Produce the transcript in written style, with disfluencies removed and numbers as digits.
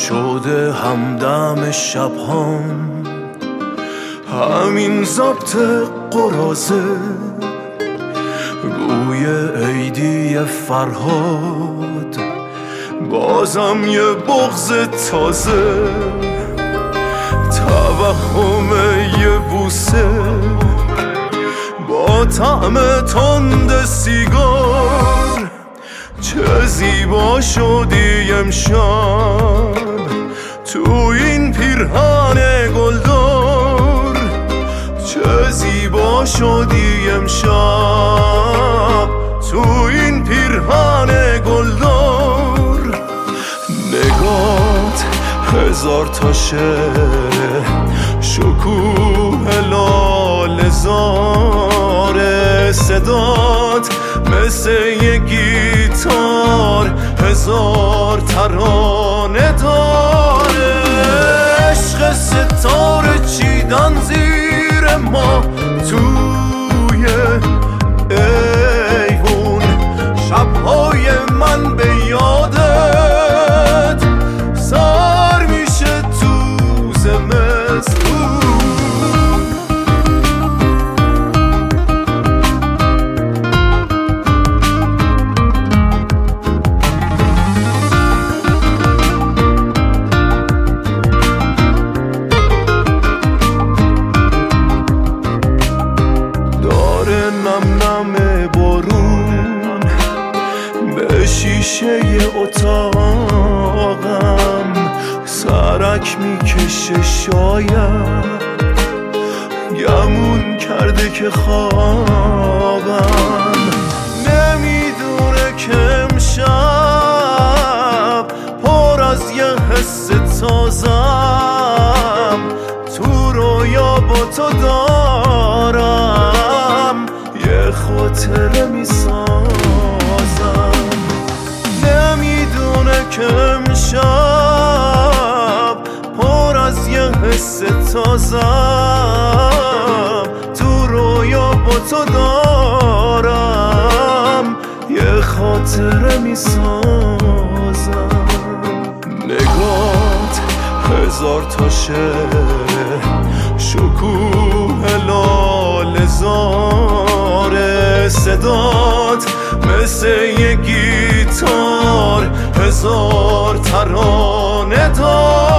شده همدم شبهام، همین ضبط قراضه، بوی عیدی فرهاد، بازم یه بغض تازه، توهم یه بوسه با طعم تند سیگار. چه زیبا شدی امشب تو این پیرهن گلدار، چه زیبا شدی امشب تو این پیرهن گلدار. نگات هزار تا شعر، شکوه لاله زاره، صدات مثل یه گیتار هزار ترانه داره. عشق ستاره چیدن زیر ما توی ایوون، شبهای من به یادت سر میشه تو زمستون. شیشه اتاقم سرک میکشه، شاید گمون کرده که خوابم، نمیدونه که امشب پر از یه حس تازم، تو رویا با تو دارم یه خاطره میسازم. نمیدونه که امشب پر از یه حس تازم، تو رویا با تو دارم یه خاطره میسازم. نگات هزار تا شعر، شکوه لاله زاره، صدات مثل یه گیتار هزار ترانه داره.